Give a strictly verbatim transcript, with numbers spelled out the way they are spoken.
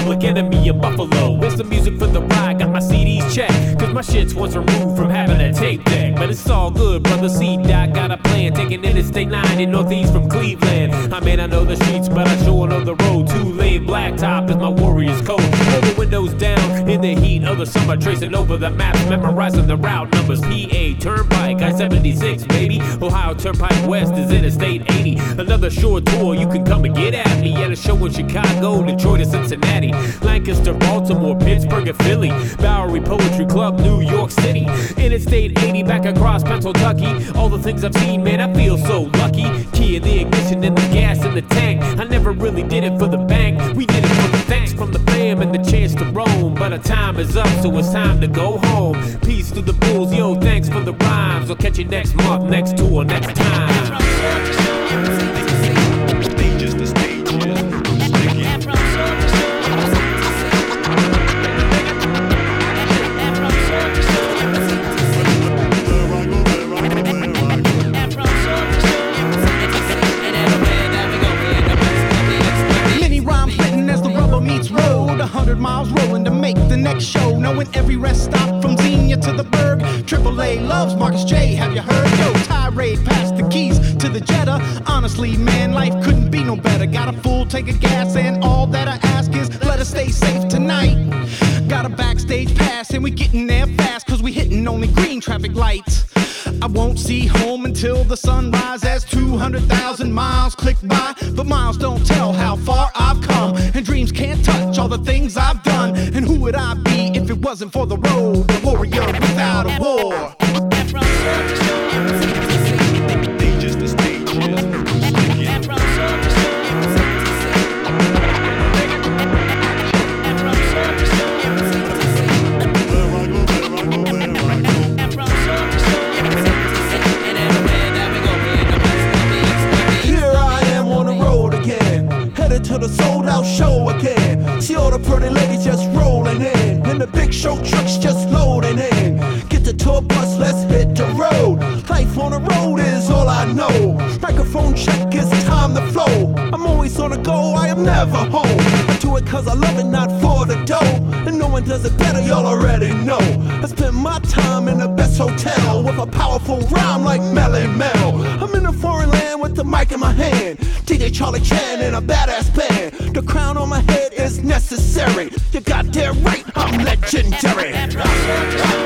Public Enemy in Buffalo. It's the music for the ride, got my C Ds checked, cause my shit's once removed from having a tape deck. But it's all good, brother. C-Dot got a plan, taking Interstate nine in Northeast from Cleveland. I mean, I know the streets, but I sure know the road. Two-lane blacktop is my warrior's code. Roll the windows down in the heat of the summer, tracing over the maps, memorizing the route numbers. P A Turnpike, I seventy-six, baby. Ohio Turnpike West is Interstate eighty. Another short tour, you can come and get at me at a show in Chicago, Detroit, and Cincinnati, Lancaster, Baltimore, Pittsburgh, and Philly, Bowery Poetry Club, New York City, Interstate eighty back across Pennsylvania. All the things I've seen, man, I feel so lucky. Key in the ignition and the gas in the tank. I never really did it for the bank. We did it for the thanks from the fam and the chance to roam. But our time is up, so it's time to go home. Peace to the bulls, yo, thanks for the rhymes. I'll catch you next month, next tour, next time. Stages to stages. Miles rolling to make the next show, knowing every rest stop from Xenia to the Berg. Triple A loves Marcus J, have you heard? Yo, tirade past the keys to the Jetta. Honestly, man, life couldn't be no better. Got a full tank of gas and all that I ask is let us stay safe tonight. Got a backstage pass and we getting there fast, cause we hitting only green traffic lights. I won't see home until the sunrise as two hundred thousand miles click by. But miles don't tell how far I've come, and dreams can't touch all the things I've done. And who would I be if it wasn't for the road? The warrior without a war. Stages to stages. To the sold out show again. See all the pretty ladies just rolling in, and the big show trucks just loading in. Get the tour bus, let's hit the road. Life on the road is all I know. Microphone check, it's time to flow. I'm always on the go, I am never home. I do it cause I love it, not for the dough. And no one does it better, y'all already know. I spend my time in the best hotel with a powerful rhyme like Melly Mel. I'm in a foreign land with the mic in my hand, D J Charlie Chan and a badass band. The crown on my head is necessary. You got that right, I'm legendary.